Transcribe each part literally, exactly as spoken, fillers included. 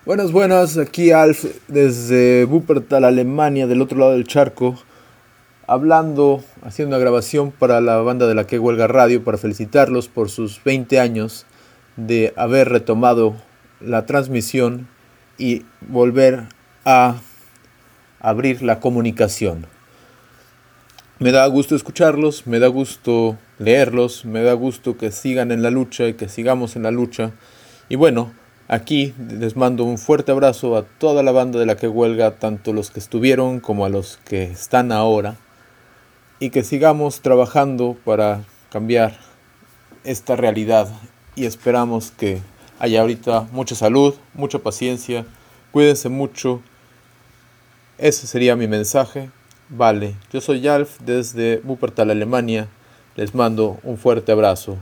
Buenas, buenas, aquí Alf desde Wuppertal, Alemania, del otro lado del charco, hablando, haciendo una grabación para la banda de la que huelga radio para felicitarlos por sus veinte años de haber retomado la transmisión y volver a abrir la comunicación. Me da gusto escucharlos, me da gusto leerlos, me da gusto que sigan en la lucha y que sigamos en la lucha. Y bueno, aquí les mando un fuerte abrazo a toda la banda de la que huelga, tanto los que estuvieron como a los que están ahora, y que sigamos trabajando para cambiar esta realidad. Y esperamos que haya ahorita mucha salud, mucha paciencia, cuídense mucho. Ese sería mi mensaje. Vale, yo soy Yalf desde Wuppertal, Alemania. Les mando un fuerte abrazo.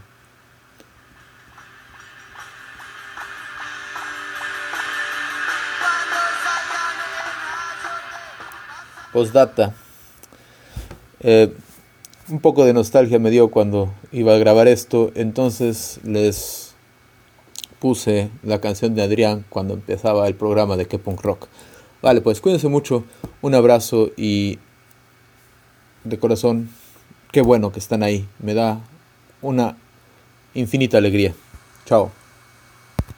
Postdata. Eh, un poco de nostalgia me dio cuando iba a grabar esto, entonces les puse la canción de Adrián cuando empezaba el programa de Que Punk Rock. Vale, pues cuídense mucho, un abrazo y de corazón, qué bueno que están ahí, me da una infinita alegría. Chao.